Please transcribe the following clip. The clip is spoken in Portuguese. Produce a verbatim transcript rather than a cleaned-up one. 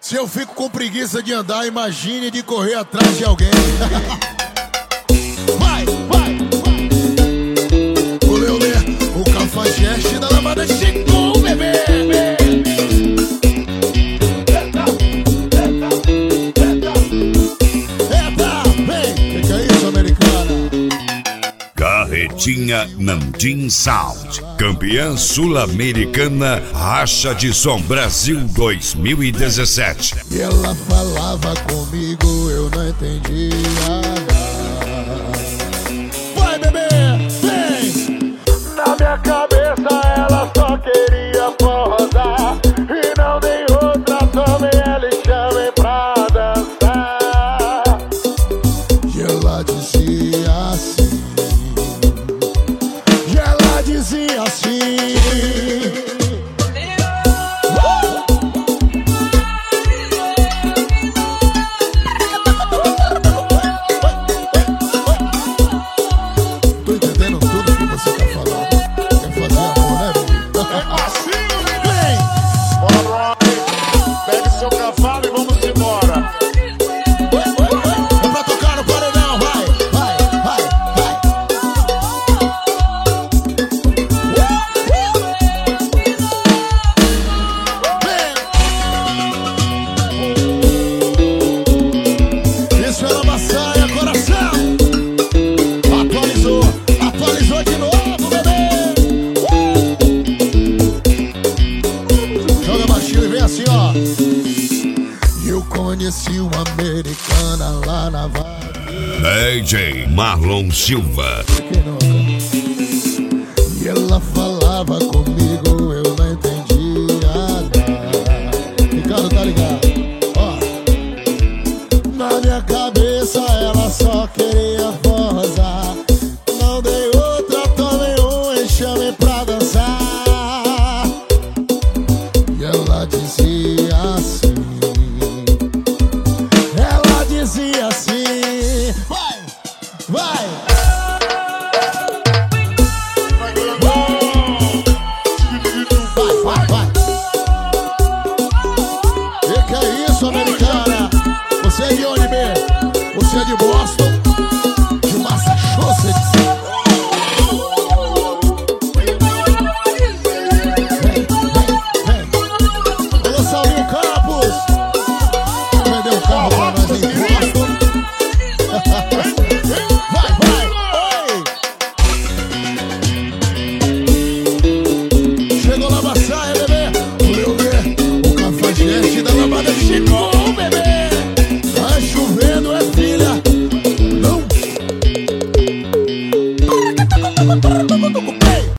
Se eu fico com preguiça de andar, imagine de correr atrás de alguém. Vai, vai, vai. Olê, olê, o cafajeste da lambada chegou, bebê. Eita, eita, eita, eita, vem. Que que é isso, americana? Carretinha Nandim Sound, campeã sul-americana Racha de Som Brasil dois mil e dezessete. E ela falava comigo, eu não entendia nada. Vai, bebê, vem! Na minha cabeça ela só queria forrosar, e não dei outra, tomei ela e chamei pra dançar. E ela dizia assim, e ela dizia assim. Eu conheci uma americana lá na Vale, D J Marlon Silva. E ela falava comigo, eu não entendia nada. Ricardo tá ligado? Ó. Na minha cabeça ela só queria forrosar, não dei outra, tomei um e chamei pra dançar. E ela dizia assim, ela dizia assim, vai, vai. Vai, vai, vai. E que é isso, americana? Você é de onde, bê? Você é de Boston? De Massachusetts? Vem, vem, vem. Alô, Saulinho Campos. Vendeu o carro pra nós em Boston. Vai, vai, oi. Chegou na Massaia, bebê. Olê, olê, o cafajeste da lambada chegou, bebê. Tá chovendo, é filha. Não.